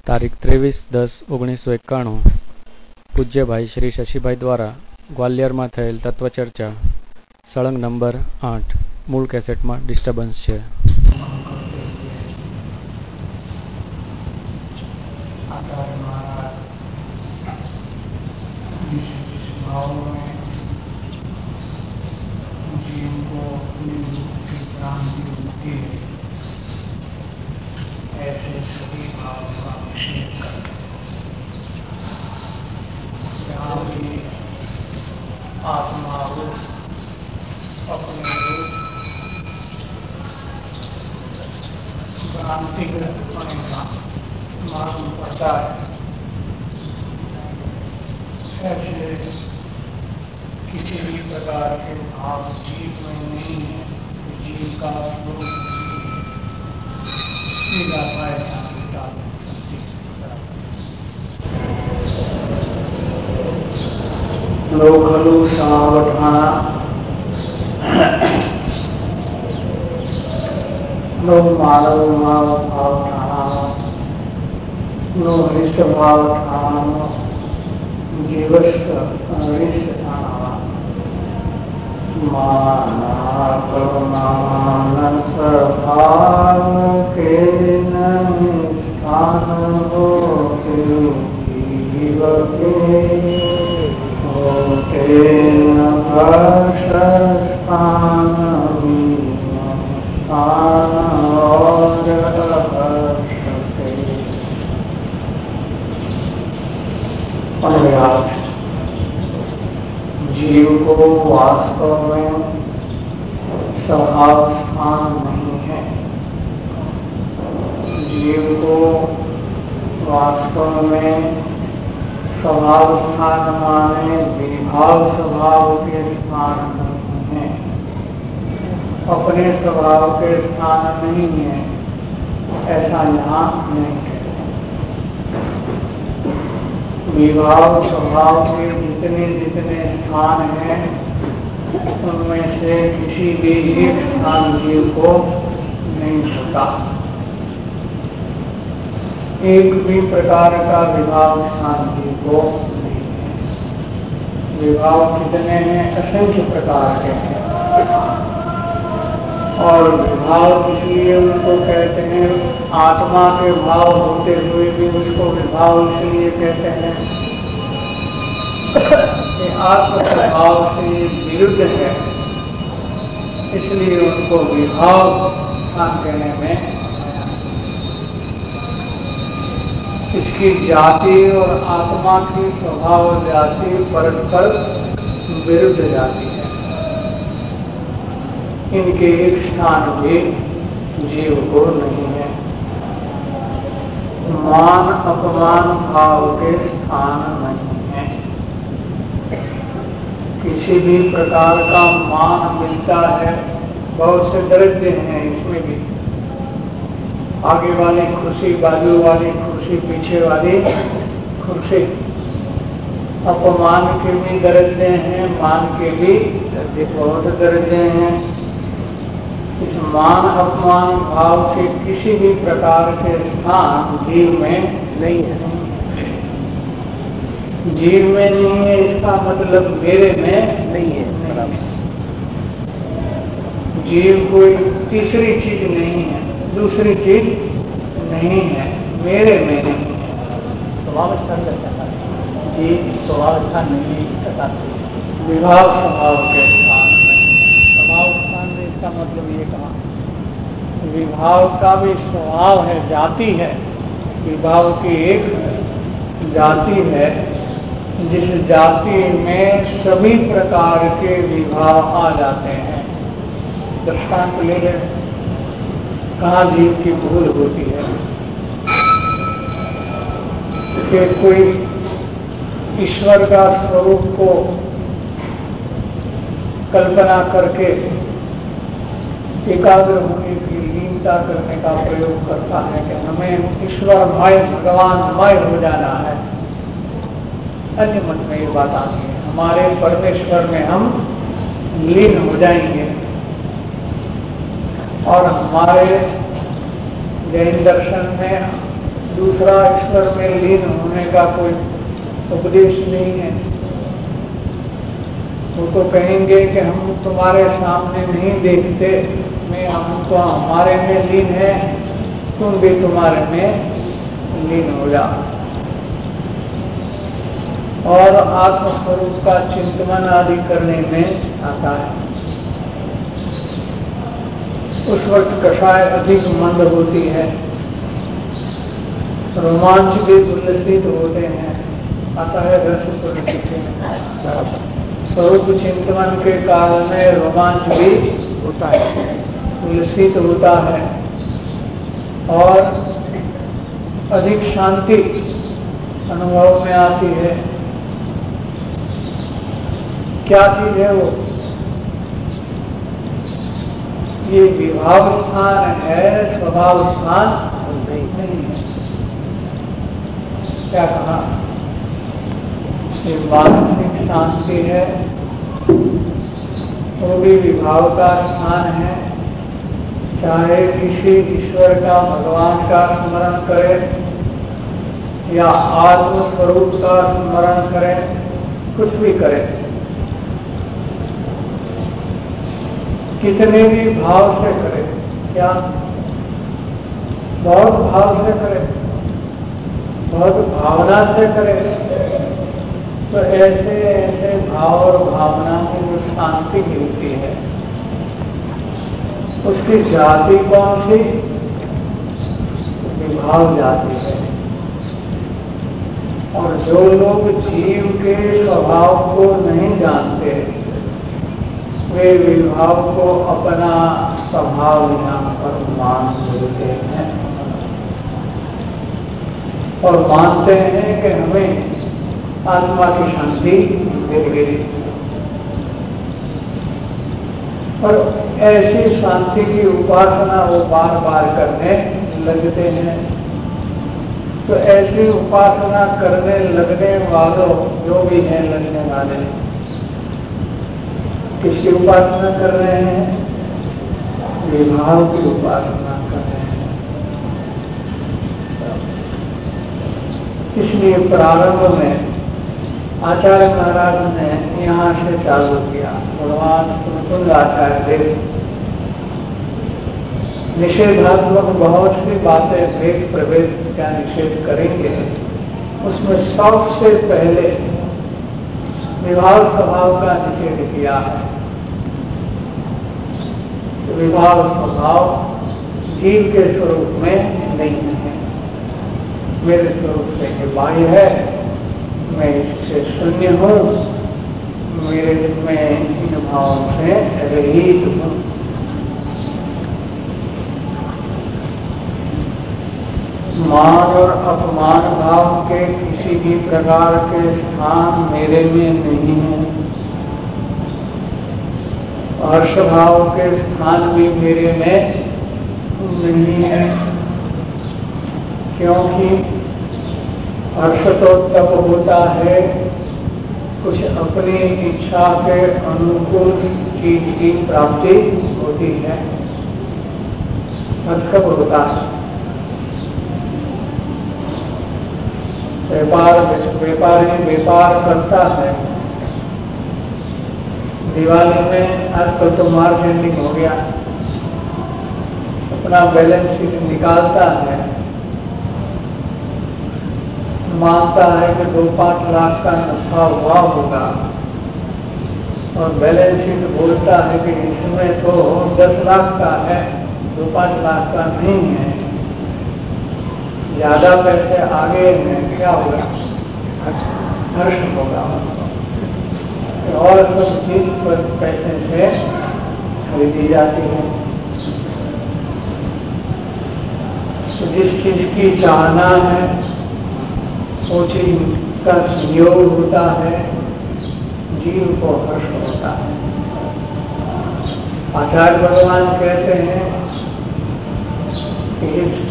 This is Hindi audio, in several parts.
તારીખ 23/10/1991 પૂજ્ય ભાઈ શ્રી શશીભાઈ દ્વારા ગ્વાલિયરમાં થયેલ તત્વચર્ચા સળંગ નંબર 8 મૂળ કેસેટમાં ડિસ્ટર્બન્સ છે. ऐसे सभी भाव का निषेध करते हैं. जहाँ भी आत्मा रूप अपने रूप भ्रांतिग्रस्त होने का मालूम पड़ता है, ऐसे किसी भी प्रकार के भाव जीव में नहीं है. जीव का स्वरूप लोग खलु समावठाना लोग मानव भाव ठाना नो हरिष्ठ भाव ठाना जीवस्थ हरिष्ठ ठाना माना परमानंद भाव के स्थान हो जीव के होते न स्थान स्थान और अनुयात जीव को वास्तव में स्वभाव स्थान नहीं है. जीव को वास्तव में स्वभाव स्थान माने विभाव स्वभाव के स्थान नहीं है, अपने स्वभाव के स्थान नहीं है, ऐसा यहाँ नहीं है. विभाव स्वभाव के जितने जितने स्थान हैं उनमें से किसी भी एक स्थान जीव को नहीं होता. एक भी प्रकार का विभाव स्थान जीव को नहीं है. विभाव कितने हैं? असंख्य प्रकार के हैं. और विभाव इसलिए उनको कहते हैं, आत्मा के भाव होते हुए भी उसको विभाव इसलिए कहते हैं कि आत्म स्वभाव से विरुद्ध है, इसलिए उनको विभाव स्थान कहने में इसकी जाति और आत्मा की स्वभाव जाति परस्पर विरुद्ध जाति है. इनके एक स्थान भी जीव को नहीं है. मान अपमान भाव के स्थान नहीं है. किसी भी प्रकार का मान मिलता है. बहुत से दर्जे हैं इसमें भी. आगे वाली कुर्सी, बाजू वाली कुर्सी, पीछे वाली कुर्सी. अपमान के भी दर्जे हैं, मान के भी बहुत दर्जे हैं. इस मान अपमान भाव के किसी भी प्रकार के स्थान जीव में नहीं है. जीव में नहीं है इसका मतलब मेरे में नहीं है. जीव कोई तीसरी चीज नहीं है, दूसरी चीज नहीं है, मेरे में नहीं है. स्वभाव स्थान जी स्वभाव स्थान नहीं है. विभाव स्वभाव के स्थान स्वभाव स्थान में इसका मतलब ये कहा, विभाव का भी स्वभाव है, जाति है. विभाव की एक जाति है जिस जाति में सभी प्रकार के विभाव आ जाते हैं. दृष्टांत ले लें, कहाँ जीव की भूल होती है कि कोई ईश्वर का स्वरूप को कल्पना करके एकाग्र होने की लीनता करने का प्रयोग करता है कि हमें ईश्वरमय भगवानमय हो जाना है. अन्य मत में ये बात आती है, हमारे परमेश्वर में हम लीन हो जाएंगे. और हमारे जैन दर्शन में दूसरा ईश्वर में लीन होने का कोई उपदेश नहीं है। वो तो कहेंगे कि हम तुम्हारे सामने नहीं देखते, हम तो हमारे में लीन है, तुम भी तुम्हारे में लीन हो जाओ। और आत्मस्वरूप का चिंतन आदि करने में आता है। उस वक्त कषाय अधिक मंद होती है, रोमांच भी उल्लसित होते हैं, आता है रस स्वरूप चिंतन के काल में रोमांच भी होता है, उल्लसित होता है और अधिक शांति अनुभव में आती है। क्या चीज है वो? ये विभाव स्थान है, स्वभाव स्थान नहीं है। क्या कहा? ये मानसिक शांति है, वो भी विभाव का स्थान है। चाहे किसी ईश्वर का, भगवान का स्मरण करें या आत्म स्वरूप का स्मरण करें, कुछ भी करें, कितने भी भाव से करें, क्या बहुत भाव से करें, बहुत भावना से करें, तो ऐसे ऐसे भाव और भावना में जो शांति मिलती है, उसकी जाति कौन सी? विभाव जाति है। और जो लोग जीव के स्वभाव को नहीं जानते, वे विभाव को अपना स्वभाव यहाँ पर मान लेते हैं और मानते हैं कि हमें आत्मा की शांति मिल गई। और ऐसी शांति की उपासना वो बार बार करने लगते हैं। तो ऐसी उपासना करने लगने वालों, जो भी हैं लगने वाले, किसकी उपासना कर रहे हैं? विभाव की उपासना कर रहे हैं। इसलिए प्रारंभ में आचार्य महाराज ने यहाँ से चालू किया। भगवान कुलकुंज आचार्य देव निषेधात्मक बहुत सी बातें भेद प्रभेद का निषेध करेंगे। उसमें सबसे पहले विभाव स्वभाव का निषेध किया है। तो विभाव स्वभाव जीव के स्वरूप में नहीं है, मेरे स्वरूप से के बाह्य है, मैं इससे शून्य हूँ, मेरे में इन भावों से रहित हूँ। मान और अपमान भाव के किसी भी प्रकार के स्थान मेरे में नहीं है। हर्ष भाव के स्थान भी मेरे में नहीं है, क्योंकि हर्ष तो तब होता है कुछ अपनी इच्छा के अनुकूल चीज की प्राप्ति होती है। हर्ष कब होता है? व्यापारी व्यापार करता है। दिवाली में आजकल तो मार्च एंडिंग हो गया, अपना बैलेंस शीट निकालता है, मानता है कि 2-5 लाख का नफा हुआ होगा और बैलेंस शीट बोलता है कि इसमें तो 10 लाख का है, 2-5 लाख का नहीं है, ज्यादा पैसे आगे हैं, क्या होगा? हर्ष होगा। और सब चीज पर पैसे से खरीदी जाती है। तो जिस चीज की चाहना है वो चीज का संयोग होता है, जीव को हर्ष होता है। आचार्य भगवान कहते हैं कि इस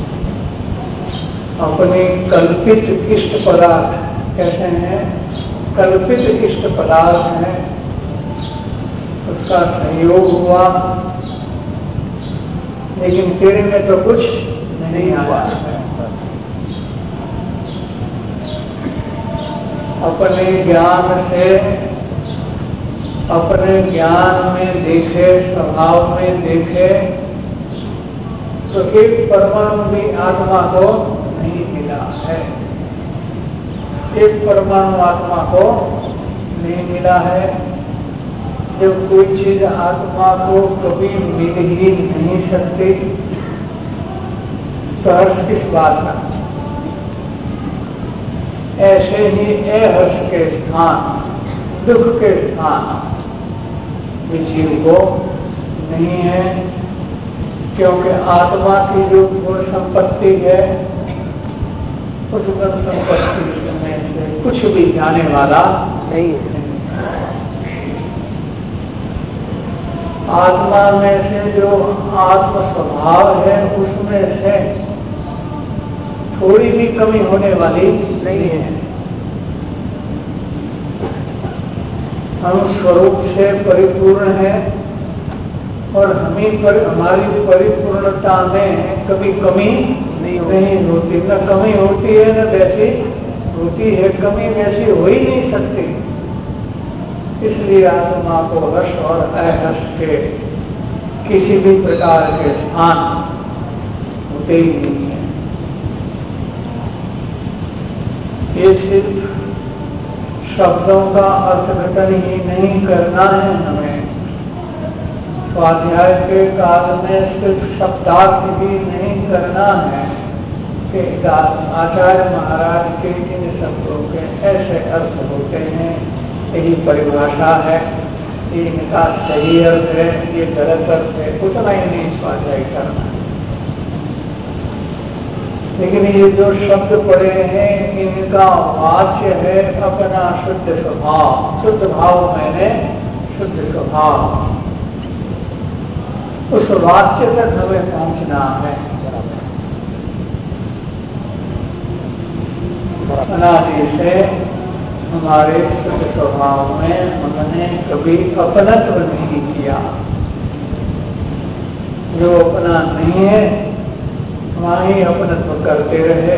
अपने कल्पित इष्ट पदार्थ कैसे हैं? कल्पित इष्ट पदार्थ हैं, उसका संयोग हुआ, लेकिन तेरे में तो कुछ नहीं आया। अपने ज्ञान से, अपने ज्ञान में देखे, स्वभाव में देखे, तो एक परमाणु भी आत्मा को नहीं मिला है। एक परमाणु आत्मा को नहीं मिला है। जब कोई चीज आत्मा को कभी मिल ही नहीं सकती तो हर्ष किस बात का। ऐसे ही अहर्ष के स्थान, दुख के स्थान जीव को नहीं है, क्योंकि आत्मा की जो गुण संपत्ति है उस गुण संपत्ति में से कुछ भी जाने वाला नहीं है। आत्मा में से जो आत्म स्वभाव है उसमें से थोड़ी भी कमी होने वाली नहीं है। हम स्वरूप से परिपूर्ण है और हमारी परिपूर्णता में कभी कमी नहीं होती, न कमी होती है न वैसी होती है। कमी वैसी हो ही नहीं सकती। इसलिए आत्मा को हर्ष और अहर्ष के किसी भी प्रकार के स्थान होते ही नहीं है। ये सिर्फ शब्दों का अर्थघटन ही नहीं करना है हमें। स्वाध्याय के काल में सिर्फ शब्दार्थ ही नहीं करना है कि आचार्य महाराज के इन शब्दों के ऐसे अर्थ होते हैं, यही परिभाषा है, ये इनका सही अर्थ है, ये गलत अर्थ है, उतना ही नहीं स्वाध्याय करना है। लेकिन ये जो शब्द पड़े हैं इनका वाच्य है अपना शुद्ध स्वभाव। शुद्ध भाव मैंने शुद्ध स्वभाव, उस वाच्य तक हमें पहुंचना है। अनादि से हमारे शुद्ध स्वभाव में हमने कभी अपनत्व नहीं किया। जो अपना नहीं है वहाँ ही अपनत्व करते रहे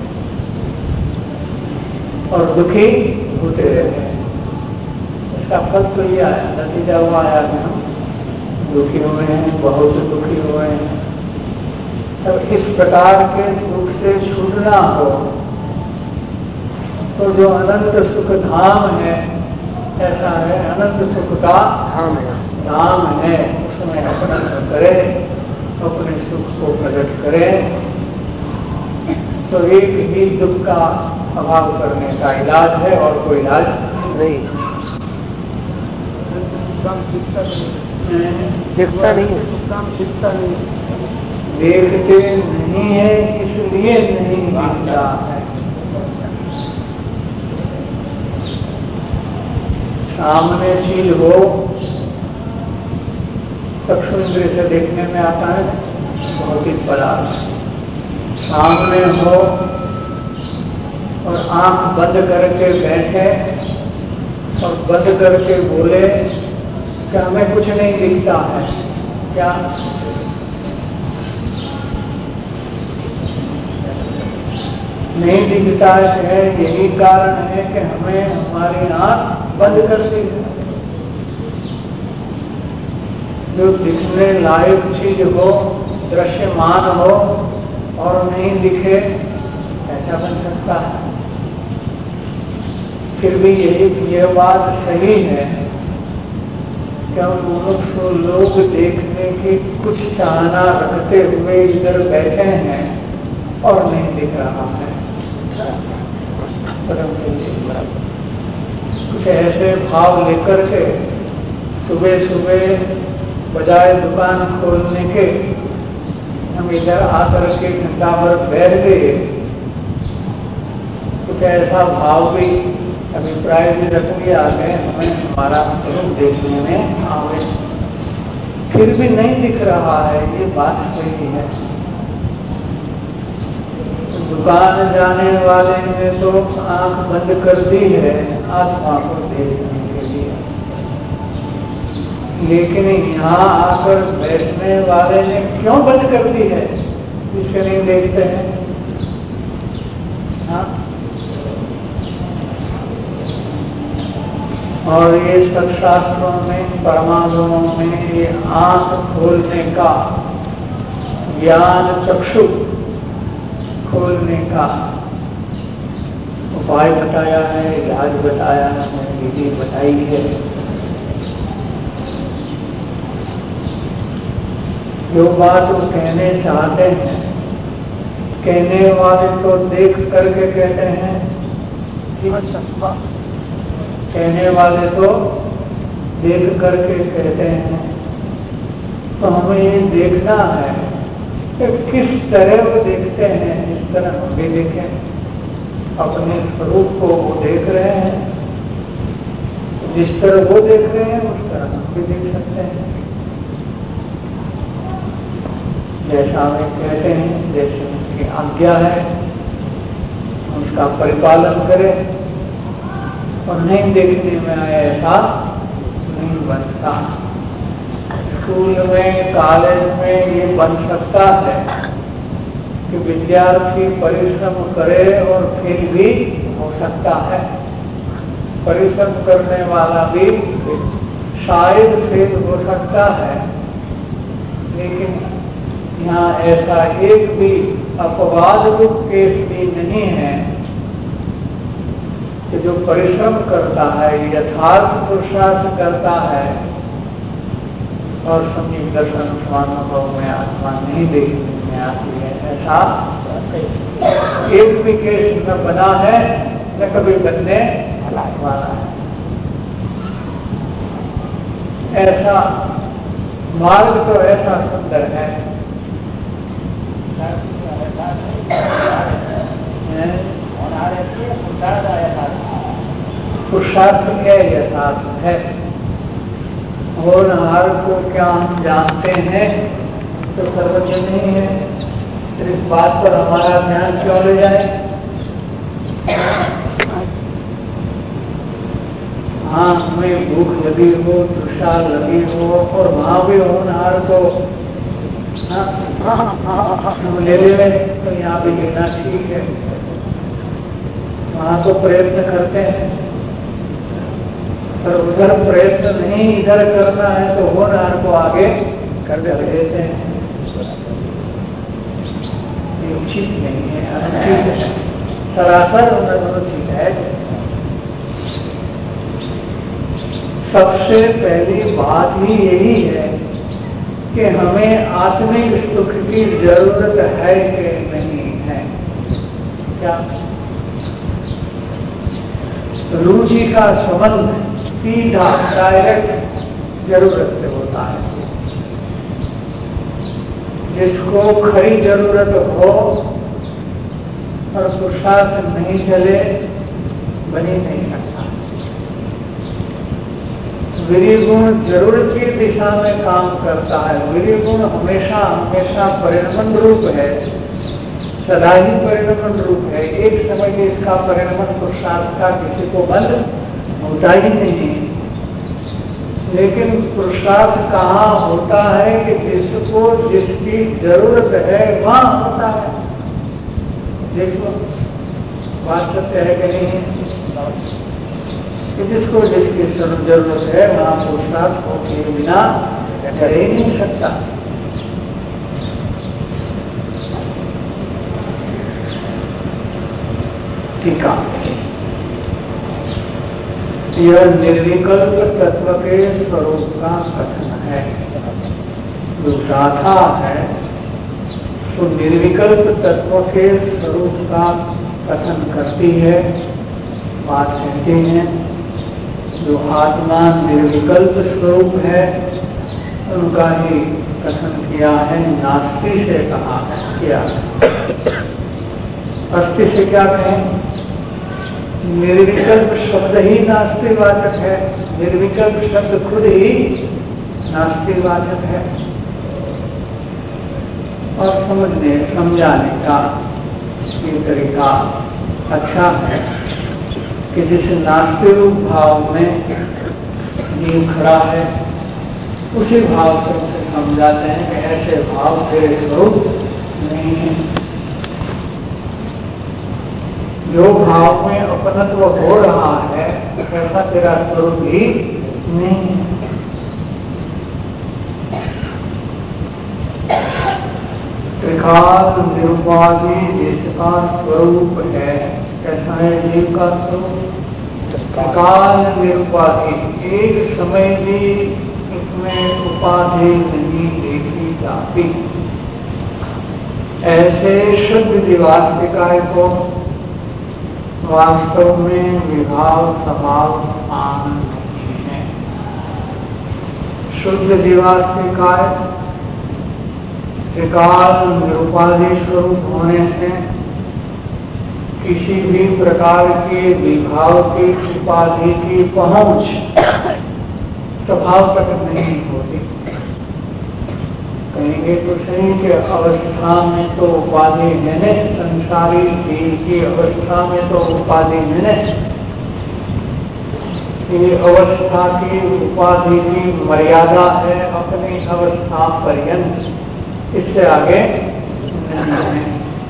और दुखी होते रहे। इसका फल तो ये आया, नतीजा वो आया कि हम दुखी हुए हैं, बहुत दुखी हुए हैं। तब इस प्रकार के दुख से छूटना हो तो जो अनंत सुख धाम है, ऐसा है अनंत सुख का धाम है, उसमें अपनत्व करे, अपने सुख को प्रकट करें, तो एक ही दुख का अभाव करने का इलाज है और कोई इलाज नहीं। दिखता नहीं है, दिखता नहीं, देखते नहीं है इसलिए नहीं दिखता है। सामने चीज हो चक्षु इंद्रिय से देखने में आता है बहुत ही बड़ा। सामने हो और आंख बंद करके बैठे और बंद करके बोले कि हमें कुछ नहीं दिखता है, क्या नहीं दिखता है? यही कारण है कि हमें हमारी आंख बंद कर दी है। जो दिखने लायक चीज हो, दृश्यमान हो और नहीं दिखे, ऐसा बन सकता है? फिर भी यह बात सही है कि लोग देखने की कुछ चाहना रखते हुए इधर बैठे हैं और नहीं दिख रहा है। कुछ ऐसे भाव लेकर के सुबह सुबह बजाय दुकान खोलने के हम इधर आकर के घंटा भर बैठ गए। कुछ ऐसा भाव भी, अभिप्राय भी रख लिया कि हमें हमारा स्वरूप देखने में आवे, फिर भी नहीं दिख रहा है। ये बात सही है। दुकान जाने वाले ने तो आंख बंद कर दी है आत्मा को देखने के लिए, लेकिन यहाँ आकर बैठने वाले ने क्यों बंद कर दी है जिससे नहीं देखते हैं? हाँ? और ये सत्शास्त्रों में, परमाणुओं में ये आंख खोलने का, ज्ञान चक्षु खोलने का उपाय बताया है, इलाज बताया है, विधि बताई है। जो बात वो कहने चाहते हैं, कहने वाले तो देख करके कहते हैं, अच्छा, कहने वाले तो देख करके कहते हैं। तो हमें ये देखना है कि किस तरह वो देखते हैं, जिस तरह हम भी देखें। अपने स्वरूप को वो देख रहे हैं, जिस तरह वो देख रहे हैं उस तरह हम भी देख सकते हैं। जैसा वे कहते हैं, जैसे उनकी आज्ञा है उसका परिपालन करें, और नहीं देखने में आए ऐसा नहीं बनता। स्कूल में, कॉलेज में ये बन सकता है कि विद्यार्थी परिश्रम करे और फेल भी हो सकता है। परिश्रम करने वाला भी शायद फेल हो सकता है, लेकिन यहाँ ऐसा एक भी अपवाद रूप केस भी नहीं है कि जो परिश्रम करता है, यथार्थ पुरुषार्थ करता है और समीप दर्शन स्वानुभव में आत्मा नहीं देखने में आती है, ऐसा एक भी केस न बना है न कभी बनने वाला है। ऐसा मार्ग तो ऐसा सुंदर है, पुरुषार्थ क्या यथार्थ है। होनहार को क्या हम जानते हैं तो सर्वज्ञ नहीं है, फिर इस बात पर हमारा ध्यान क्यों ले जाए। हाँ, हमें भूख लगी हो, तृषा लगी हो और वहां भी होनहार को हम ले ले तो यहाँ भी लेना ठीक है। वहां तो प्रयत्न करते हैं, पर उधर प्रयत्न नहीं इधर करना है तो होनहार को आगे कर देते हैं। ये उचित नहीं है, अनुचित है, सरासर अनुचित है। सबसे पहली बात ही यही है कि हमें आत्मिक सुख की जरूरत है कि नहीं है। क्या रुचि का संबंध सीधा डायरेक्ट जरूरत से होता है। जिसको खरी जरूरत हो और पुरुषार्थ नहीं चले, बनी नहीं सकता। वीर्य गुण जरूरत की दिशा में काम करता है। वीर्य गुण हमेशा हमेशा परिणमन रूप है, सदा ही परिणमन रूप है। एक समय में इसका परिणमन पुरुषार्थ का किसी को बंद होता ही नहीं। लेकिन पुरुषार्थ कहाँ होता है कि जिसको जिसकी जरूरत है वहां होता है। देखो बात सत्य है कि नहीं, कि जिसको जिसकी जरूरत है वहां पुरुषार्थ को किए बिना रह ही नहीं सकता। ठीक है, यह निर्विकल्प तत्व के स्वरूप का कथन है। जो गाथा है तो निर्विकल्प तत्व के स्वरूप का कथन करती है। बात कहते हैं जो आत्मा निर्विकल्प स्वरूप है उनका ही कथन किया है। नास्ति से कहा है, किया अस्थि से क्या कहें। निर्विकल्प शब्द ही नास्तिवाचक है। निर्विकल्प शब्द खुद ही नास्तिवाचक है। और समझाने का ये तरीका अच्छा है कि जिस नास्तिक भाव में जीव खड़ा है उसी भाव से उसे समझाते हैं कि ऐसे भाव तेरे स्वरूप नहीं है। जो भाव में अपनत्व हो रहा है ऐसा तेरा स्वरूप ही नहीं है। त्रिकाल निरुपाधि जिसका स्वरूप है, कैसा है जीव का स्वरूप? त्रिकाल निरुपाधि, एक समय भी इसमें उपाधि नहीं देखी जाती। ऐसे शुद्ध जीवास्तिकाय को वास्तव में विभाव स्वभाव समान नहीं है। शुद्ध जीवास्तिकाय त्रिकाल निरुपाधि स्वरूप होने से किसी भी प्रकार के विभाव की उपाधि की पहुंच स्वभाव तक नहीं होती। कहेंगे तो सही कि अवस्था में तो उपाधि है, संसारी जीव की अवस्था में तो उपाधि है। ये अवस्था की उपाधि की मर्यादा है अपनी अवस्था पर्यंत, इससे आगे नहीं है।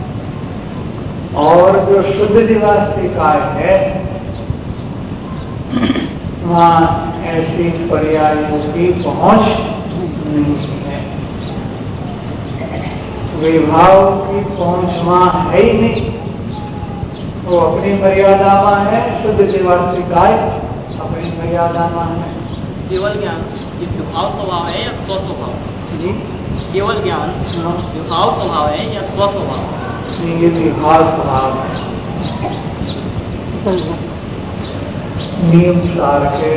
और जो शुद्ध जीवास्तिकाय है वहां ऐसी पर्यायों की पहुंच नहीं है। विभाव की पहुंच वहां है ही नहीं, वो अपनी मर्यादा में है। शुद्ध जीवास्तिकाय अपनी मर्यादा में है। केवल ज्ञान ये विभाव स्वभाव है या स्वस्वभाव? जी, केवल ज्ञान विभाव स्वभाव है या स्वस्वभाव? ये विभाव स्वभाव है। नियम सार के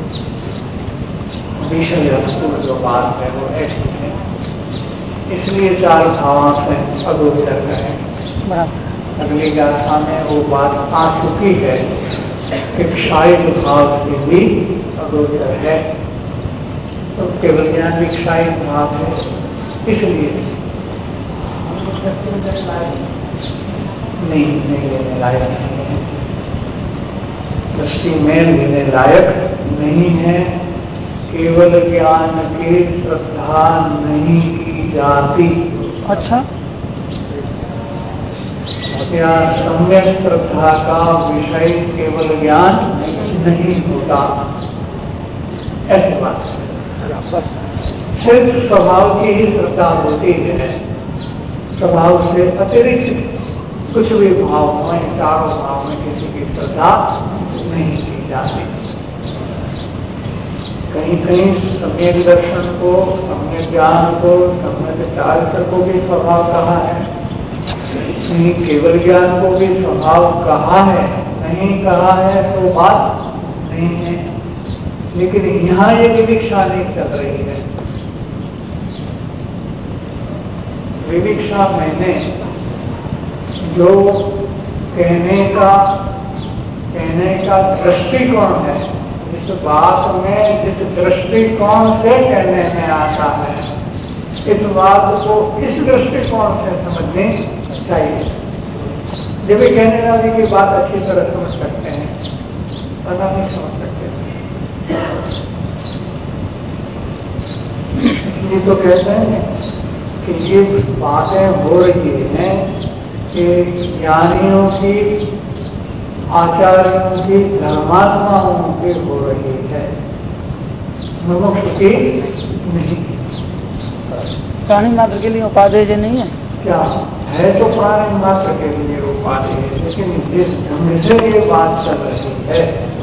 विषय जो बात है वो ऐसी है, इसलिए चार भावों से अगोचर है। अगली गाथा में वो बात आ चुकी है कि क्षायी भाव से भी अगोचर है। तो केवल ज्ञान भी क्षायी भाव है, इसलिए नहीं लेने लायक नहीं है, दृष्टि में लेने लायक नहीं है। केवल ज्ञान की श्रद्धा नहीं की जाती। अच्छा, क्या सम्यक श्रद्धा का विषय केवल ज्ञान नहीं होता, ऐसी बात है। सिर्फ स्वभाव की ही श्रद्धा होती है, स्वभाव से अतिरिक्त कुछ भी भाव में, चारों भाव में किसी की श्रद्धा नहीं की जाती। कहीं कहीं सम्यक दर्शन को, सम्यक ज्ञान को, सम्यक चारित्र को भी स्वभाव कहा है, नहीं केवल ज्ञान को भी स्वभाव कहा है। नहीं कहा है तो बात नहीं है, लेकिन यहाँ ये विविक्षा नहीं चल रही है। विविक्षा मैंने जो कहने का दृष्टिकोण है, इस बात में जिस दृष्टिकोण से कहने में आता है, इस बात को इस दृष्टिकोण से समझनी चाहिए। जब भी कहने वाले की बात अच्छी तरह समझ सकते हैं, वरना नहीं समझ सकते। इसलिए तो कहते हैं कि ये बातें हो रही हैं कि ज्ञानियों की, आचार्यों की, धर्मात्माओं की हो रही है, मुमुक्षु की नहीं। प्राणी मात्र के लिए उपादेय जो नहीं है क्या है? तो प्राणी मात्र के लिए उपाधि है, लेकिन जिस ढंग से ये बात चल रही है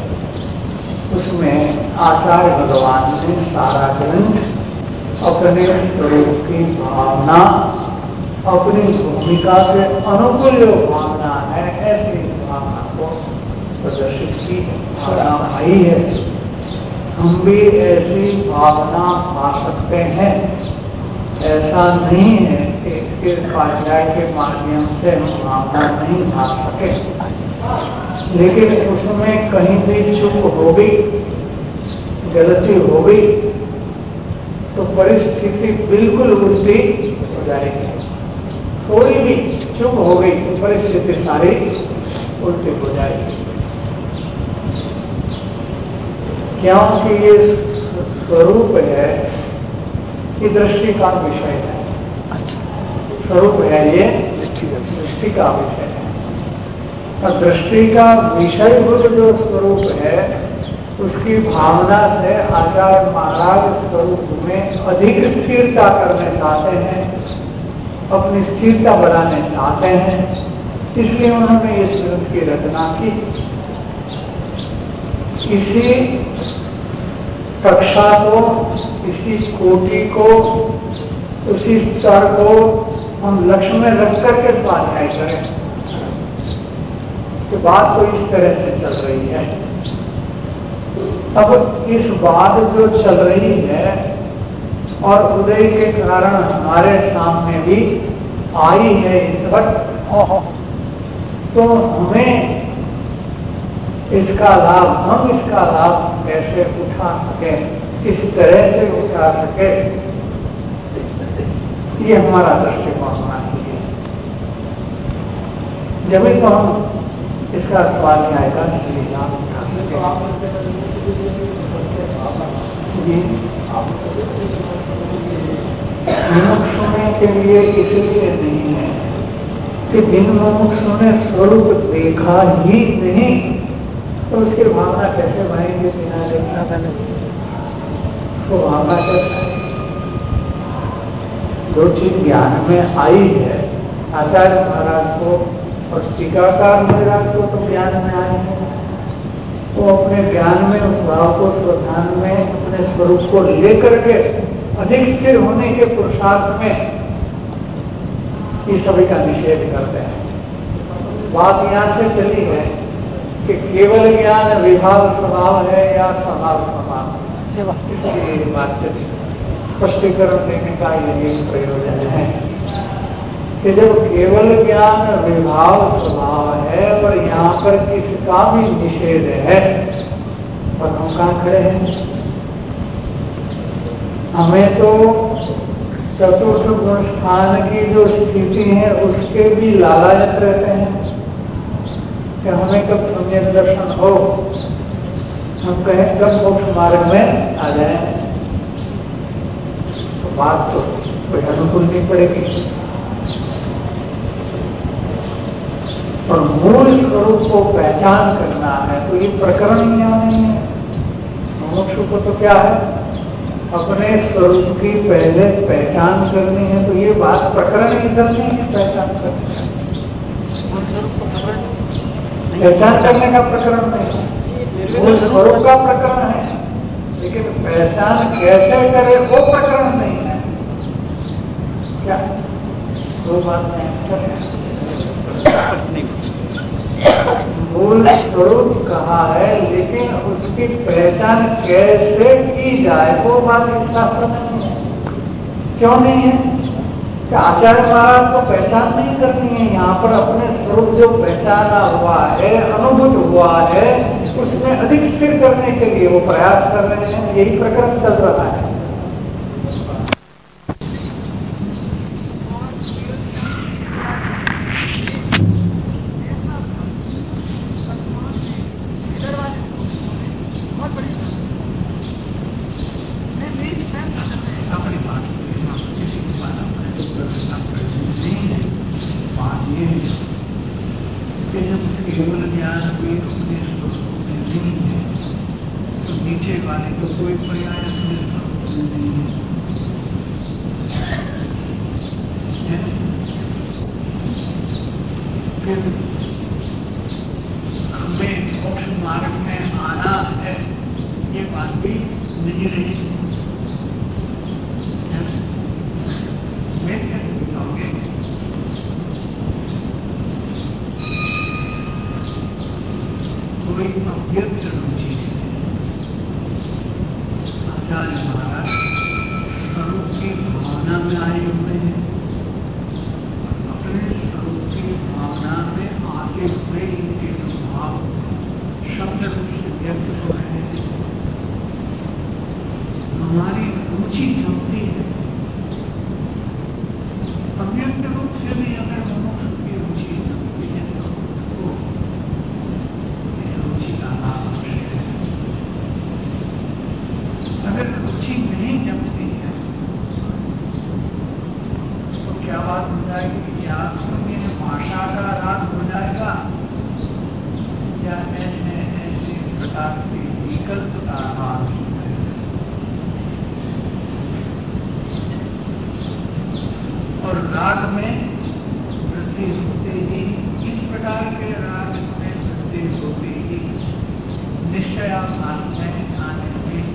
उसमें आचार्य भगवान ने सारा ग्रंथ अपने स्वरूप की भावना, अपनी भूमिका के अनुकूल जो भावना है, ऐसी भावना को प्रदर्शित की भावना आई है। हम भी ऐसी भावना पा सकते हैं। ऐसा नहीं है कि इसके स्वाध्याय के माध्यम से हम भावना नहीं पा सके, लेकिन उसमें कहीं भी चूक हो गई, गलती हो गई, तो परिस्थिति बिल्कुल उल्टी हो जाएगी। थोड़ी भी चूक हो गई तो परिस्थिति सारी उल्टी हो जाएगी। क्योंकि ये स्वरूप है, ये दृष्टि का विषय है। स्वरूप है, ये दृष्टि का विषय है। और दृष्टि का विषयभूत जो स्वरूप है उसकी भावना से आचार्य महाराज स्वरूप में अधिक स्थिरता करना चाहते हैं, अपनी स्थिरता बढ़ाने चाहते हैं, इसलिए उन्होंने इस ग्रंथ की रचना की। इसी कक्षा को, इसी कोटि को, उसी स्तर को हम लक्ष्य में रख करके स्वाध्याय करें। कि बात तो इस तरह से चल रही है। अब इस बात जो चल रही है और उदय के कारण हमारे सामने भी आई है इस वक्त, तो हमें इसका लाभ, हम इसका लाभ कैसे उठा सके, किस तरह से उठा सके, ये हमारा दृष्टिकोण होना चाहिए। जब तो हम इसका स्वाध्याय का सही लाभ उठा सके। जी, मुमुक्षु के लिए इसलिए नहीं है कि जिन मुमुक्षु ने स्वरूप देखा ही नहीं तो उसकी भावना कैसे बनेगी बिना देखना करने, तो भावना कैसे? जो चीज ज्ञान में आई है, आचार्य महाराज को और टीकाकार महाराज को तो ज्ञान में आए हैं, वो अपने ज्ञान में उस भाव को, स्वधान में अपने स्वरूप को लेकर के अधिक स्थिर होने के पुरुषार्थ में इस सभी का निषेध करते हैं। बात यहाँ से चली है कि केवल ज्ञान विभाव स्वभाव है या स्वभाव स्वभाव, इसलिए ये बात चली। स्पष्टीकरण देने का यही प्रयोजन है कि जब केवल ज्ञान विभाव स्वभाव है और यहाँ पर किसका भी निषेध है, पर हम कहाँ खड़े हैं? हमें तो चतुर्थ गुण स्थान की जो स्थिति है उसके भी लालायत रहते हैं कि हमें कब सम्यक दर्शन हो, हम कहें कब मोक्ष मार्ग में आ जाए, तो बात तो कोई अनुकूल नहीं पड़ेगी। और मूल स्वरूप को पहचान करना है तो ये प्रकरण यहाँ नहीं है। मोक्ष को तो क्या है, अपने स्वरूप की पहले पहचान करनी है, तो ये बात प्रकरण इधर नहीं है। पहचान करनी है, पहचान करने का प्रकरण नहीं है, मूल स्वरूप का प्रकरण है, लेकिन पहचान कैसे करे वो प्रकरण नहीं है। क्या दो बात नहीं, मूल स्वरूप कहा है लेकिन उसकी पहचान कैसे की जाए वो बात इस शास्त्र में नहीं है। क्यों नहीं है? कि आचार्य महाराज को पहचान नहीं करनी है। यहाँ पर अपने स्वरूप जो पहचाना हुआ है, अनुभूत हुआ है, उसमें अधिक स्थिर करने के लिए वो प्रयास कर रहे हैं। यही प्रकरण चल रहा है।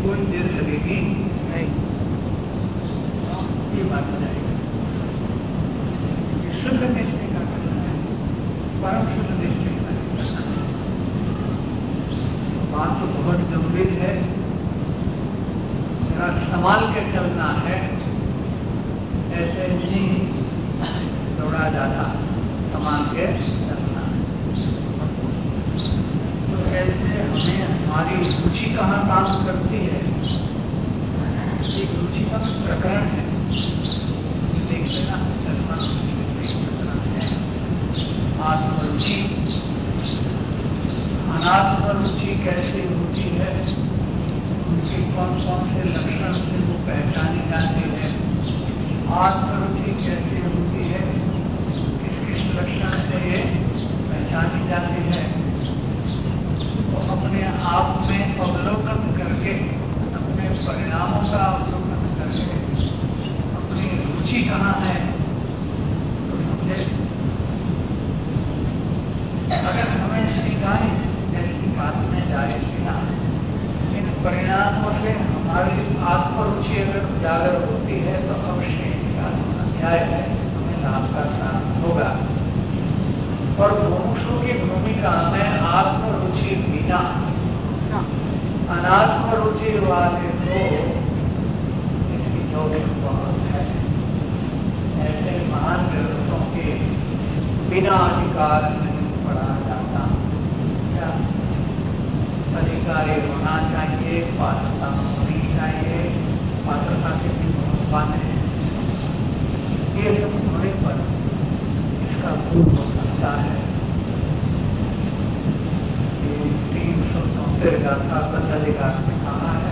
कोई देर लगेगी नहीं, ये बात हो जाएगी। शुद्ध निश्चय का करना है, परम शुद्ध निश्चय का करना है। बात तो बहुत गंभीर है, जरा संभाल के चलना है, ऐसे नहीं दौड़ा जाता, संभाल के चलना है। तो ऐसे हमें हमारी रुचि कहाँ काम करती है, एक रुचि का प्रकरण है, देख लेना, प्रकरण है आत्मरुचि। अनात्म रुचि कैसी रुचि है, उनके कौन कौन से लक्षण से वो पहचानी जाती है। आत्मरुचि कैसी होती है, किस किस लक्षण से ये पहचानी जाती है, तो अपने आप में अवलोकन करके, अपने परिणामों का अवलोकन करके, अपनी रुचि कहाँ है तो समझे। अगर हमें स्वीकारी ऐसी बात में जाए बिना इन परिणामों से हमारी आत्मरुचि अगर उजागर होती है तो अवश्य अध्याय है, हमें लाभ का प्राप्त होगा। और मुमुक्षु की भूमिका में आत्मरुचि बिना अनात्म रुचि वाले को इसकी जोखिम बहुत है। ऐसे महान ग्रंथों के बिना अधिकार नहीं पढ़ा जाता। क्या अधिकारी होना चाहिए, पात्रता होनी चाहिए, पात्रता के भी बहुत बातें हैं, ये सब होने पर इसका भूल हो सकता है। 373 गाथा बद्धाधिकार में कहा है,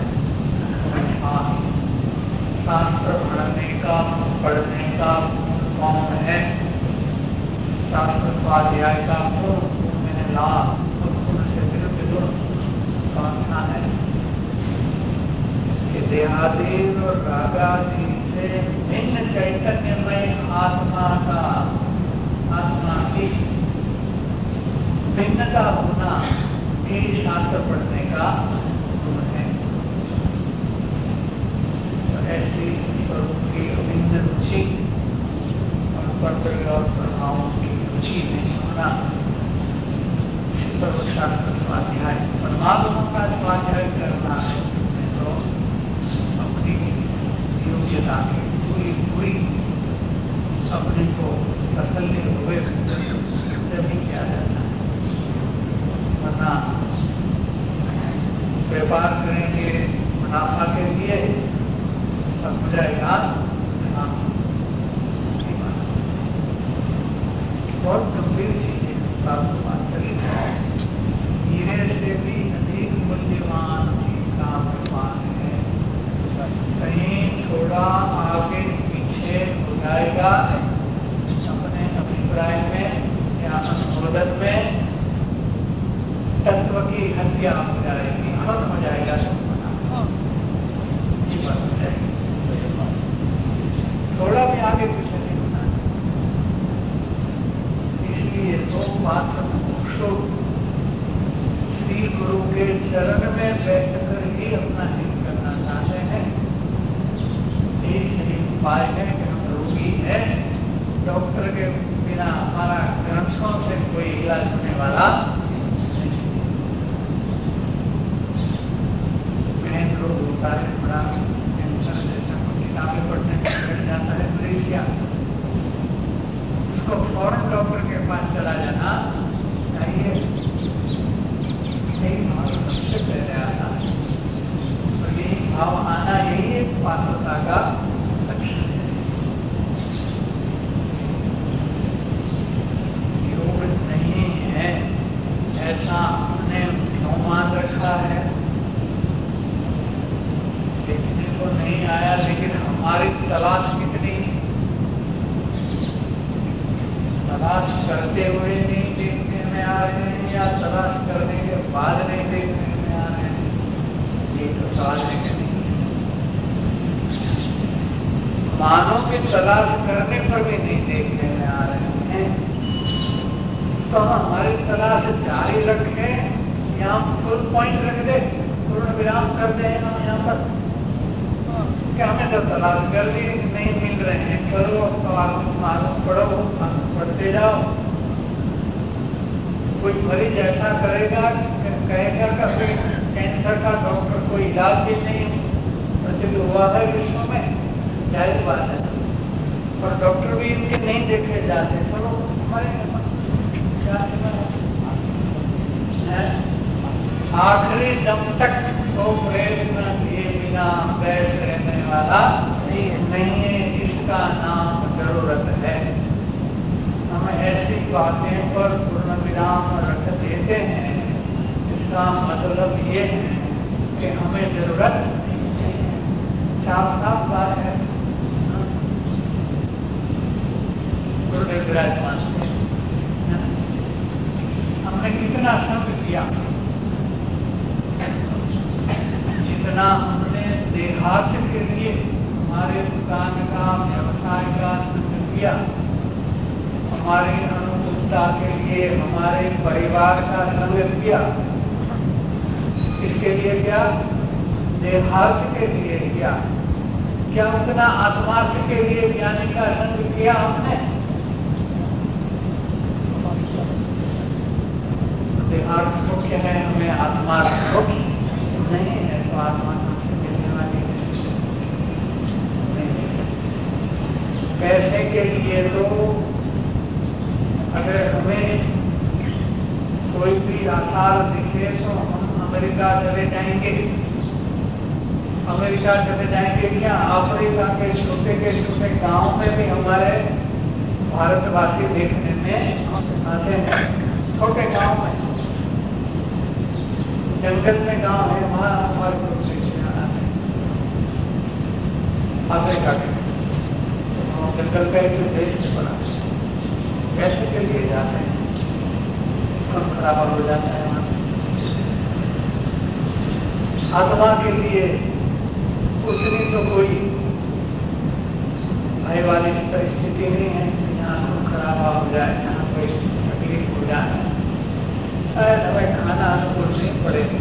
शास्त्र पढ़ने का कौन है, शास्त्र स्वाध्याय का मैंने लाभ गुण से विरुद्ध गुण कौन सा है कि देहादेव और रागादि से भिन्न चैतन्यमय आत्मा की भिन्नता होना भी शास्त्र पढ़ने का गुण है। तो ऐसी स्वरूप की अभिन्न रुचि और कर्तव्य और प्रभावों की रुचि नहीं होना, इसी पर वो शास्त्र स्वाध्याय परमात्मा का स्वाध्याय करना है। उसमें तो अपनी योग्यता की पूरी अपने को तसल्ली हुए तभी किया जाता है, वरना व्यापार करेंगे मुनाफा के लिए तब हो जाएगा बहुत गंभीर चीज है। बात चली है, हीरे से भी अधिक मूल्यवान चीज का व्यापार है। कहीं थोड़ा आगे पीछे हो जाएगा अपने अभिप्राय में या अनुमोदन में, तत्व की हत्या हो जाएगी, खत्म हो जाएगा ये बात हो जाएगी। थोड़ा भी आगे पीछे नहीं होना चाहिए। इसलिए तो मात्र मुमुक्षु श्री गुरु के चरण में बैठकर ही अपना हित करना चाहते हैं। यही सही उपाय है कि हम रोगी है, डॉक्टर के बिना हमारा ग्रंथों से कोई इलाज होने वाला रोग होता है, बड़ा कैंसर जैसा कोई किताबें पढ़ने में बैठ जाता है, मरीज क्या उसको फौरन डॉक्टर के पास चला जाना चाहिए। यही भाव सबसे पहले आता है, तो यही भाव आना यही एक पात्रता का लक्षण है। योग नहीं है ऐसा हमने क्यों मान रखा है, देखने को नहीं आया, लेकिन हमारी तलाश कितनी, तलाश करते हुए नहीं देखने में आ रहे हैं या तलाश करने के बाद नहीं देखने में आ रहे हैं, ये तो सवाल है कि नहीं। मानव की तलाश करने पर भी नहीं देखने में आ रहे हैं, तो हम हमारी तलाश जारी रखें या हम फुल पॉइंट रख दे तो पूर्ण विराम कर दें हम यहाँ पर कि हमें तो तलाश कर दी नहीं मिल रहे हैं, चलो अब तो मालूम पढ़ो, पढ़ते जाओ। कोई मरीज ऐसा कहेगा कि कैंसर का डॉक्टर कोई इलाज भी नहीं प्रसिद्ध हुआ है विश्व में, जाहिर बात है, और डॉक्टर भी इनके नहीं देखे जाते, चलो हमारे आखिरी दम तक तो प्रयत्न किए बिना बैठ रहने वाला नहीं है, इसका नाम जरूरत है। हम ऐसी बातें पर पूर्ण विराम रख देते हैं, इसका मतलब ये है कि हमें जरूरत नहीं है। साफ साफ बात है। गुरुदेव विराजमान हमने कितना संग किया, जितना हमने देहात के लिए हमारे दुकान का व्यवसाय का संग किया, हमारी अनुकूलता के लिए हमारे परिवार का संग किया, इसके लिए क्या देहार्थ के लिए किया, क्या उतना आत्मार्थ के लिए ज्ञानी का संग किया हमने? देहार्थ मुख्य है, हमें आत्मार्थ मुख्य नहीं है, तो आत्मा से मिलने वाली नहीं मिल सकती। पैसे के लिए तो अगर हमें कोई भी आसार दिखे तो हम अमेरिका चले जाएंगे। अमेरिका चले जाएंगे क्या, अफ्रीका के छोटे गांव में भी हमारे भारतवासी देखने में आते हैं। छोटे गांव में, जंगल में गांव है, वहां हमारे अफ्रीका के जंगल का एक देश से बना, पैसे के लिए जाते हैं, खून खराब हो जाता है वहां। आत्मा के लिए उतनी तो कोई भय वाली परिस्थिति नहीं है जहाँ खून खराब हो जाए, जहाँ कोई तकलीफ हो जाए। शायद हमें खाना अनुकूल नहीं पड़ेगी,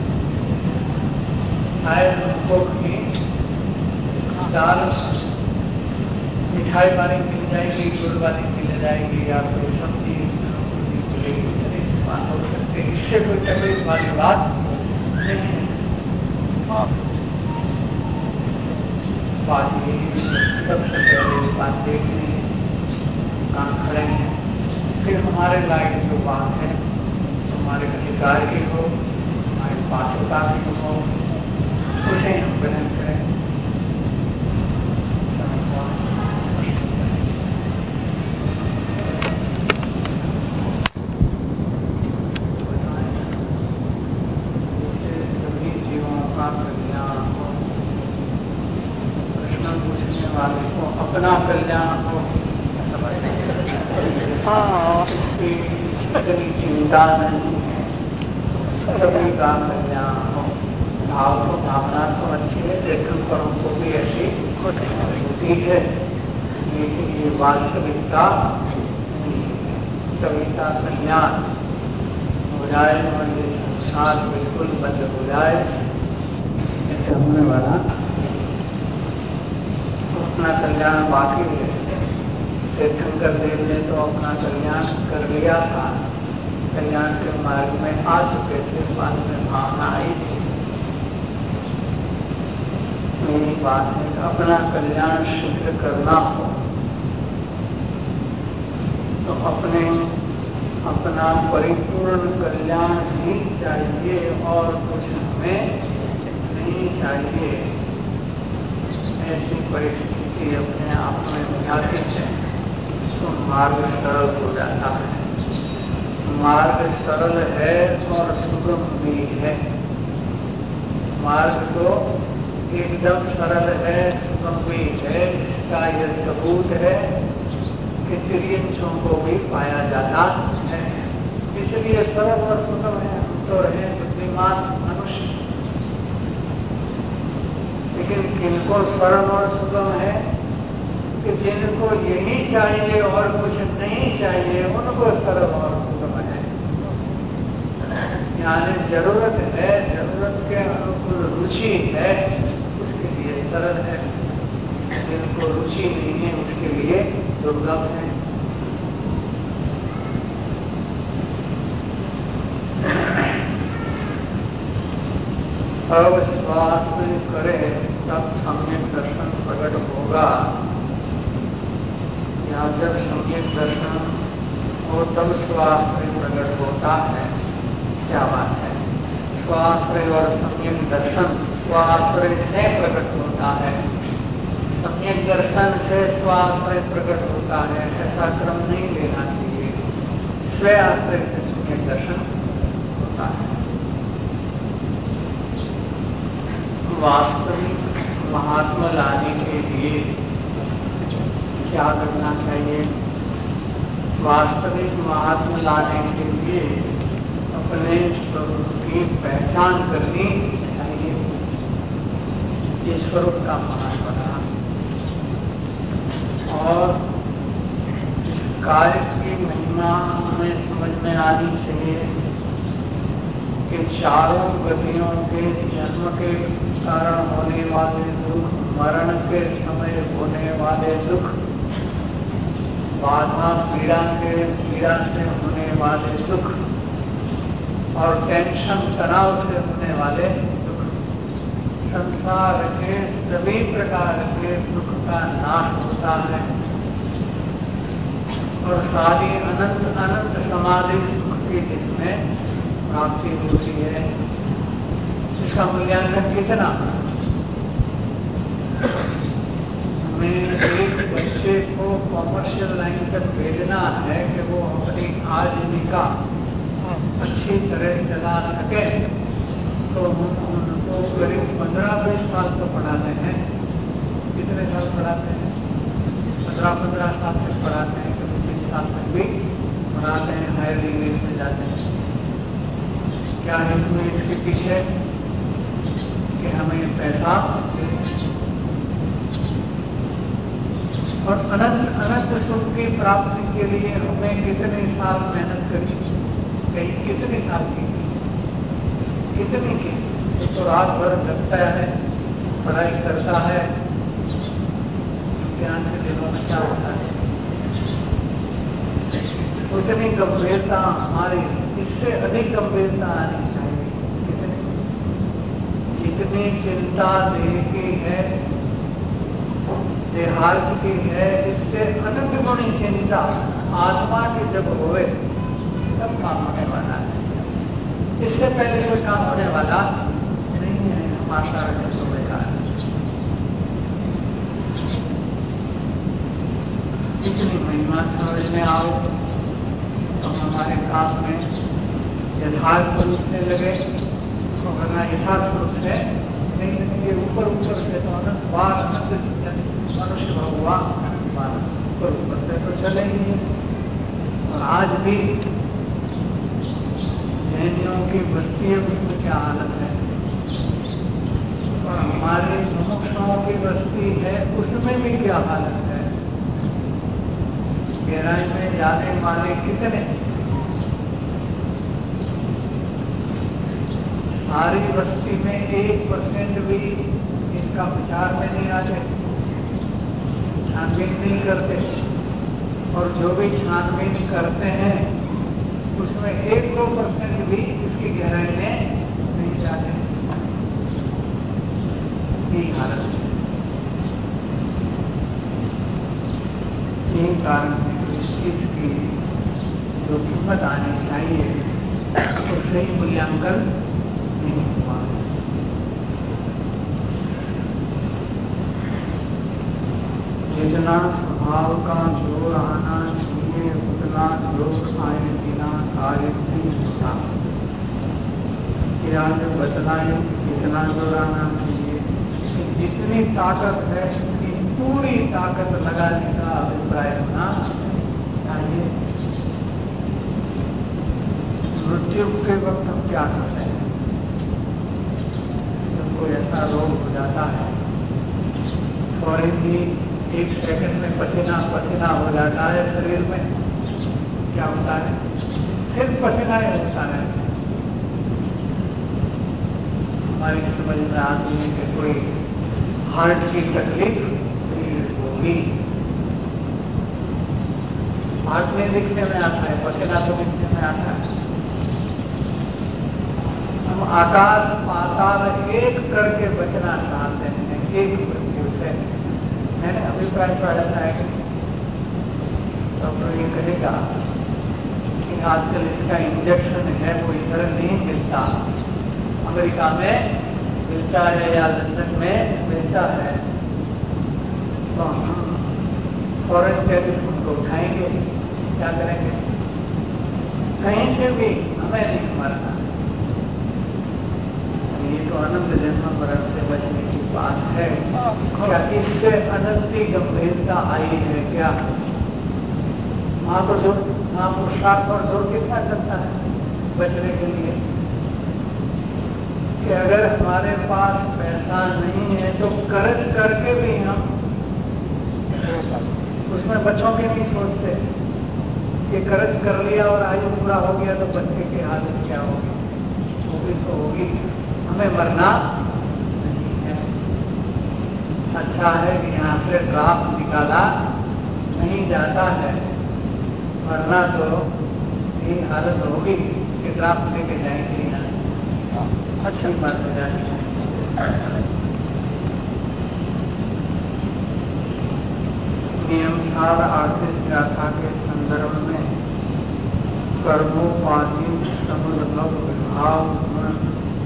शायद हमको कहीं दाल मिठाई वाली मिल जाएगी, गुड़ वाली मिल जाएगी, या कोई सब्जी मिलेगी, इतनी बात हो सकती है। इससे कोई तकलीफ वाली बात नहीं है। बात यही सबसे पहले बात देखनी है, काम खड़े हैं, फिर हमारे लायक जो बात है, हमारे अधिकार की हो, हमारे पात्रता की हो, उसे हम ग्रहण करें। सभी जीवों का कल्याण हो, प्रश्न पूछने वाले को अपना कल्याण हो, इसकी इतनी चिंता नहीं है, सभी का कल्याण हो। भाव को भावना तो अच्छी है, लेकिन पर हमको भी ऐसी होती है, लेकिन ये वास्तविकता सभी का कल्याण हो जाए और ये संसार बिल्कुल बंद हो जाए, ऐसे होने वाला अपना कल्याण बाकी है। तीर्थंकर देव ने तो अपना कल्याण कर लिया था, कल्याण के मार्ग में आ चुके थे, बाद में भावना आई थी। मेरी बात है, अपना कल्याण शीघ्र करना हो तो अपना परिपूर्ण कल्याण ही चाहिए और कुछ हमें नहीं चाहिए। ऐसी परिस्थिति अपने आप में हो जाती है तो मार्ग सरल हो जाता है। मार्ग सरल है और सुगम भी है। मार्ग तो एकदम सरल है, सुगम भी है। इसका यह सबूत है कि तिर्यंचों को भी पाया जाता है, इसलिए सरल और सुगम है। हम तो रहे बुद्धिमान मनुष्य, लेकिन किनको सरल और सुगम है कि जिनको यही चाहिए और कुछ नहीं चाहिए, उनको सरल और सुगम है। यानी जरूरत है, जरूरत सबके अनुकूल रुचि है उसके लिए सरल है, जिनको रुचि नहीं है उसके लिए दुर्लभ है। अब श्वास करे तब सम्यक दर्शन प्रकट होगा, या जब सम्यक दर्शन हो तब स्वाश्रय प्रकट होता है। क्या बात है, स्वाश्रय और सम्यक दर्शन स्वाश्रय से प्रकट होता है, सम्यक दर्शन से स्वाश्रय प्रकट होता है, ऐसा क्रम नहीं लेना चाहिए। स्वयं आश्रय से सम्यक दर्शन होता है। वास्तविक महात्मा लाने के लिए क्या करना चाहिए? वास्तविक महात्मा लाने के लिए अपने स्वरूप की पहचान करनी चाहिए। ये स्वरूप का महात्मा और इस कार्य की महिमा हमें समझ में आनी चाहिए कि चारों गतियों के जन्म के कारण होने वाले दुख, मरण के समय होने वाले दुख, बाधा पीड़ा से होने वाले दुख और टेंशन तनाव से होने वाले दुख, संसार के सभी प्रकार के दुख का नाश होता है और सारी अनंत अनंत समाधि सुख की जिसमें प्राप्ति होती है। इसका मूल्यांकन कितना? हमें एक बच्चे को कॉमर्शियल लाइन तक भेजना है कि वो अपनी आजीविका अच्छी तरह चला सके, तो हम उनको करीब 15-20 साल तो पढ़ाते हैं। कितने साल पढ़ाते हैं? 15-15 साल तक पढ़ाते हैं, कभी 20 साल तक भी पढ़ाते हैं, हायर डिग्री में जाते हैं। क्या हेतु है इसके पीछे? कि हमें पैसा और अनंत अनंत सुख की प्राप्ति के लिए हमें कितने साल मेहनत करी, कहीं कितने साल की, कितनी की? तो रात भर लगता है, पढ़ाई करता है, ज्ञान के दिनों में क्या होता है, उतनी गंभीरता हमारी, इससे अधिक गंभीरता आनी चाहिए। जितनी चिंता देह की है, देहार्थ की है, इससे अनंत गुणी चिंता आत्मा की जब होवे तब काम होने वाला है। इससे पहले कोई काम होने वाला नहीं है। हमारा तो बेकार है। इतनी महिमा समझ में आओ तो हमारे काम में यथार्थ रूप से लगे, वरना यथार्थ रूप से नहीं लगेंगे। ऊपर ऊपर से तो अनंत बार मनुष्य भगवान ऊपर से तो चलेंगे। और आज भी जैनियों की बस्ती है, उसमें क्या हालत है, और हमारे मुमुक्षुओं की बस्ती है, उसमें भी क्या हालत है। गहराई में जाने वाले कितने, सारी बस्ती में 1% भी इनका विचार में नहीं आते, छानबीन नहीं करते, और जो भी छानबीन करते हैं उसमें 1-2% भी इसकी गहराई में नहीं जाते। यही हालत है। यही कारण है इसकी जो कीमत आनी चाहिए तो सही मूल्यांकन नहीं हुआ। जितना स्वभाव का जोर आना चाहिए उतना जोर आए बिना कार्य नहीं होता। बतलाए कितना जोर आना चाहिए, जितनी ताकत है उसकी पूरी ताकत लगाने का अभिप्राय होना चाहिए। मृत्यु के वक्त हम क्या करते हैं? जब कोई ऐसा रोग हो जाता है, फौरन ही 1 सेकंड में पसीना पसीना हो जाता है शरीर में, क्या होता है? सिर्फ पसीना ही होता है। हमारी समझ में आती है कि कोई हार्ट की तकलीफ होगी। हार्ट में दिखने में आता है, पसीना तो दिखने में आता है। हम आकाश पाताल एक करके बचना चाहते हैं, एक मृत्यु से। मैंने अभिप्राय पढ़ा है डॉक्टर ये कहेगा कि आजकल इसका इंजेक्शन है वो इधर नहीं मिलता, अमेरिका में मिलता है या लंदन में मिलता है, तो हम फॉरेन टेलीफोन को उठाएंगे, क्या करेंगे? कहीं से भी हमें नहीं मरना। ये तो अनंत जन्म मरण से बचने की बात है। क्या इससे अनंत गंभीरता आई है क्या? वहां तो जो वहां पुरुषार्थ और जोर कितना करता है बचने के लिए कि अगर हमारे पास पैसा नहीं है तो कर्ज करके भी हम उसमें बच्चों के नहीं सोचते कि कर्ज कर लिया और आयु पूरा हो गया तो बच्चे की हालत क्या होगी, वो भी तो होगी। हमें मरना नहीं है। अच्छा है कि यहाँ से ड्राफ्ट निकाला नहीं जाता है, वरना तो ये हालत होगी कि ड्राफ्ट लेके जाएंगे यहाँ से। अच्छा मर जाएंगे। नियम सार आर्थिक गाथा के संदर्भ में कर्मोपाधि समुद्भव विभाव गुण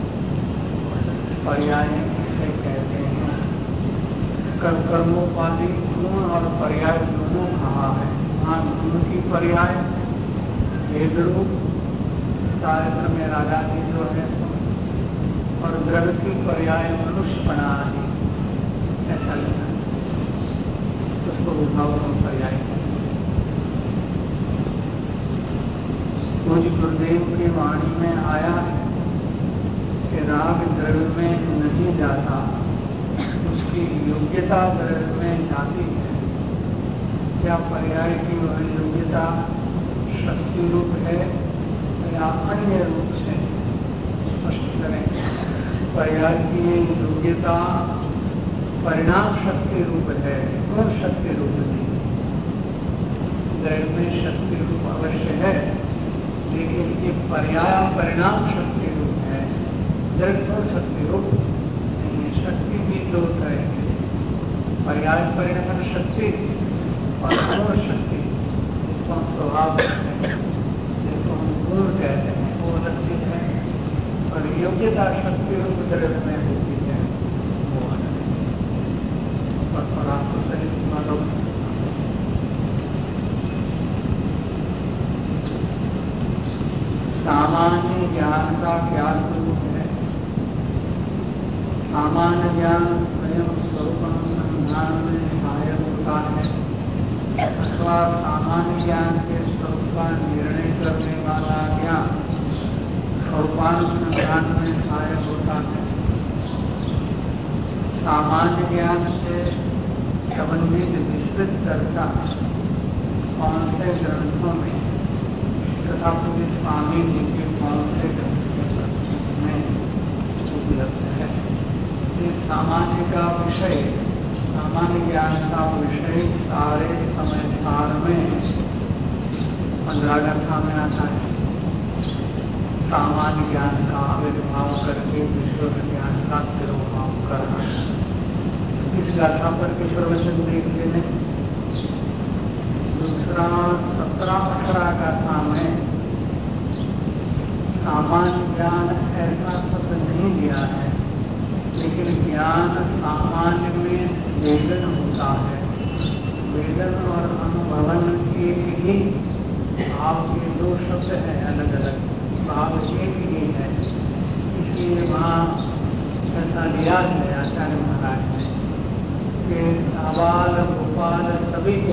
पर्याय किसे कहते हैं? कर्मोपाधि गुण और पर्याय दोनों कहा है। हाँ, गुण की पर्याय भेद रूप चारित्र में राजा जी जो है, और द्रव्य की पर्याय मनुष्य बना है, ऐसा लिखा है, उसको विभाव गुण पर्याय है। मुझ गुरुदेव की वाणी में आया है कि राग द्रव्य में नहीं जाता, उसकी योग्यता द्रव्य में जाती है। क्या पर्याय की वह योग्यता शक्ति रूप है या अन्य रूप से? स्पष्ट करें। पर्याय की योग्यता परिणाम शक्ति रूप है, गुण शक्ति रूप नहीं। द्रव्य में शक्ति रूप अवश्य है, लेकिन ये पर्याय परिणाम शक्ति रूप है, द्रव्य शक्ति रूप नहीं है। शक्ति भी दो तरह की, पर्याय परिणाम शक्ति और गुण शक्ति, जिसको हम स्वभाव कहते हैं, जिसको हम गुण कहते हैं, वो अलग चीज है। और योग्यता शक्ति रूप द्रव्य में होती है, वो अलग है। और आपको सही मालूम सामान्य ज्ञान का क्या स्वरूप है? सामान्य ज्ञान स्वयं स्वरूप अनुसंधान में सहायक होता है, अथवा सामान्य ज्ञान के स्वरूप का निर्णय करने वाला ज्ञान स्वरूपानुसंधान में सहायक होता है। सामान्य ज्ञान से संबंधित विस्तृत चर्चा कौन से ग्रंथों में तथा पूज्य स्वामी जी के कौन से ग्रंथ में उपलब्ध है? ये सामान्य का विषय, सामान्य ज्ञान का विषय सारे समय सार में 15 गाथा में आता है। सामान्य ज्ञान का आविर्भाव करके विश्व ज्ञान का तिरोभाव करना। इस गाथा पर के प्रवचन देख लेने। दूसरा 17-18 गाथा में सामान्य ज्ञान ऐसा शब्द नहीं दिया है, लेकिन ज्ञान सामान्य में वेदन होता है। वेदन और अनुभवन एक ही भाव के दो शब्द हैं, अलग अलग भाव एक ही है। इसलिए वहाँ ऐसा लिया है आचार्य महाराज ने कि आबाल गोपाल सभी को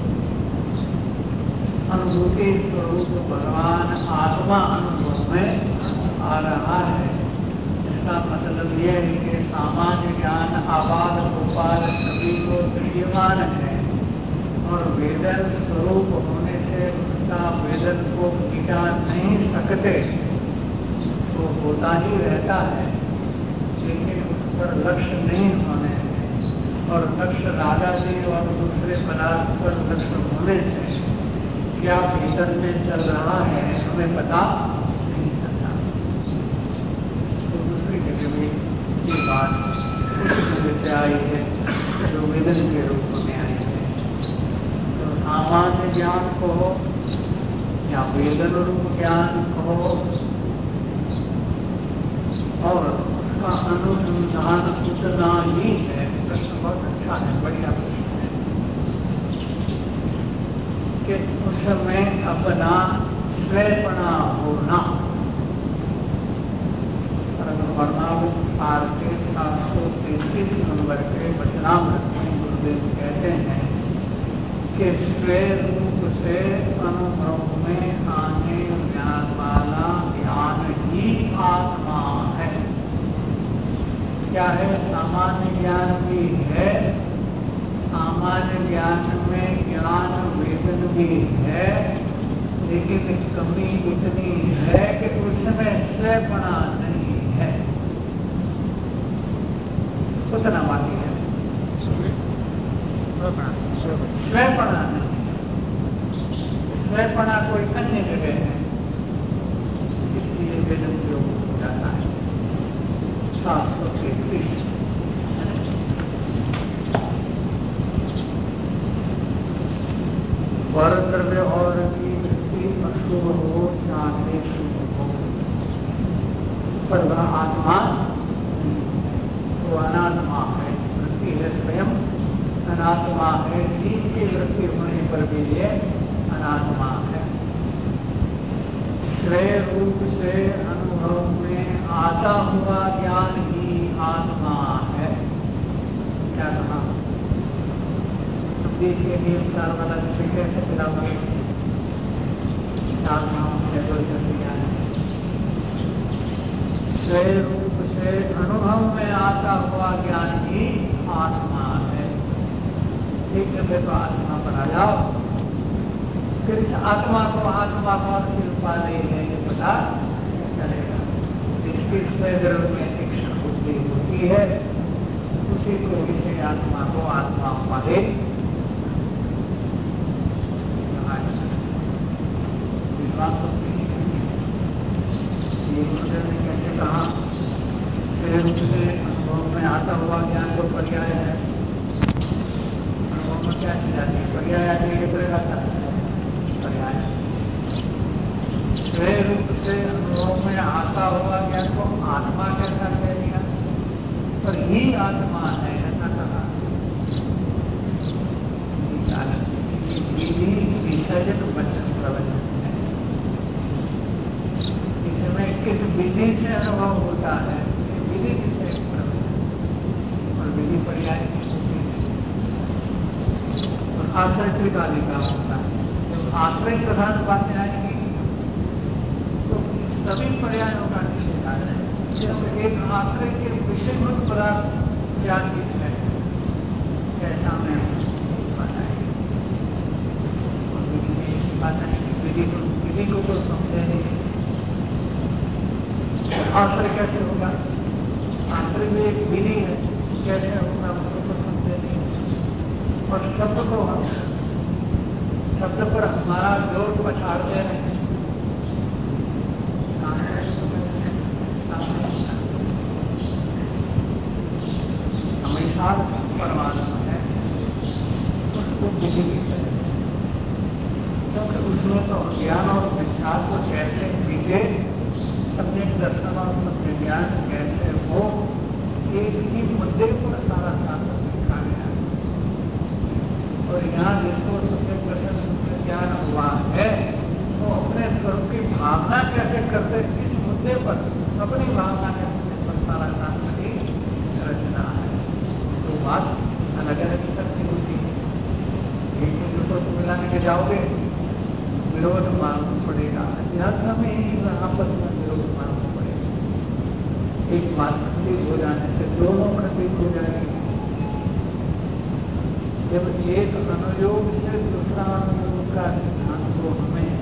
अनुभूति स्वरूप भगवान आत्मा अनुभव में आ रहा है। इसका मतलब यह है कि सामान्य ज्ञान आबाल गोपाल सभी को दृश्यमान है, और वेदन स्वरूप होने से उसका वेदन को मिटा नहीं सकते, तो होता ही रहता है। लेकिन उस पर लक्ष्य नहीं होने से और लक्ष्य राजा जी और दूसरे पदार्थ पर लक्ष्य होने से क्या भीतर में चल रहा है हमें पता नहीं चलता। तो दूसरी जगह में ये बात उस जगह से आई है जो वेदन के रूप में आई है। तो सामान्य ज्ञान को या वेदन रूप ज्ञान को और उसका अनुसंधान उतना ही है। प्रश्न बहुत अच्छा है, बढ़िया प्रश्न है कि उसमें अपना स्वयपना होना। सार के 733 नंबर के वचनामृत में गुरुदेव कहते हैं कि स्वयं रूप से अनुभव में आने वाला ज्ञान ही आत्मा है। क्या है? सामान्य ज्ञान भी है, सामान्य ज्ञान में ज्ञान वेदन भी है, लेकिन कमी इतनी है कि उसमें स्वयपना नहीं है, उतना बाकी है। स्वयपना नहीं, स्वयपना कोई अन्य जगह है, इसलिए वेदन प्रयोग हो जाता है। 733 पर द्रव्य और की वृत्ति अशुभ हो चाहे शुभ हो, पर वह आत्मा तो अनात्मा है, वृत्ति है स्वयं अनात्मा है। जीव की वृत्ति होने पर भी ये अनात्मा है। स्वय रूप से अनुभव में आता हुआ ज्ञान ही आत्मा है। क्या कहा? देखिए नियमकार वाला से कैसे मिलाओगे? आत्माओं से दो ज्ञान स्वय रूप से अनुभव में आता हुआ ज्ञान ही आत्मा है। एक जगह तो आत्मा पर आ जाओ, फिर इस आत्मा कौन सी उपाधि है ये पता चलेगा। जिसकी स्वयं जरूर में तीक्ष्ण बुद्धि होती है उसी को इसे आत्मा को आत्मा उपाधि। ये गुरुदेव ने कैसे कहा? स्वयं रूप से अनुभव में आता हुआ ज्ञान को पर्याय है। अनुभव में क्या चीज आती है? पर्याय आती है, पर्याय। स्वयं रूप से अनुभव में आता हुआ ज्ञान को आत्मा कैसा कह दिया? पर ही आत्मा है ऐसा कहा। विसर्जन वचन प्रवचन है। इसमें किस विधि से अनुभव होता है, विधि किसे प्रवचन और विधि पर्याय और आश्रय त्रिकाली का होता है। जब आश्रय प्रधान बातें आएंगी तो सभी पर्यायों का निषेध आ जाए। जब एक आश्रय के विषयभूत पदार्थ ज्ञान की है ऐसा में विधि को तो समझे नहीं। आश्रय कैसे होगा? आश्रय में एक विधि है, कैसे होगा उसको तो समझे नहीं। और शब्द को हम शब्द पर हमारा जोर पछाड़ते हैं। हमेशा परमात्मा है, उसको विधि की तरह, क्योंकि उसमें तो ज्ञान और विचार को कैसे बीते, सम्यक दर्शन और सत्य ज्ञान कैसे हो, एक ही मुद्दे पर सारा शास्त्र लिखा गया है। और यहाँ जिसको सम्यक दर्शन सत्य ज्ञान हुआ है वो अपने स्वरूप की भावना कैसे करते, इस मुद्दे पर अपनी भावना के मुद्दे पर सारा शास्त्र की रचना है। तो बात अलग अलग स्तर की होती है। एक दूसरे को मिलाने के जाओगे विरोध मालूम पड़ेगा, अध्यात्म में ही आपस में विरोध मालूम पड़ेगा। एक बात खंडित हो जाने से दोनों खंडित हो जाएंगे। जब एक अनुयोग से दूसरा अनुयोग का सिद्धांत को हमें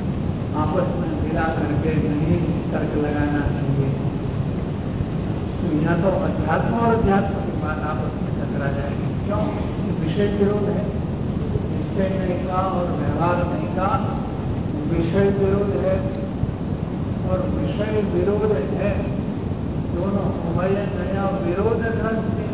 आपस में मिला करके नहीं तर्क लगाना चाहिए। तो या तो अध्यात्म और अध्यात्म की बात आपस में टकरा जाएगी। क्यों? विषय विरोध है, निश्चय नहीं का और व्यवहार नहीं का विषय विरोध है, और विषय विरोध है दोनों उभय नया विरोध ग्रंथ से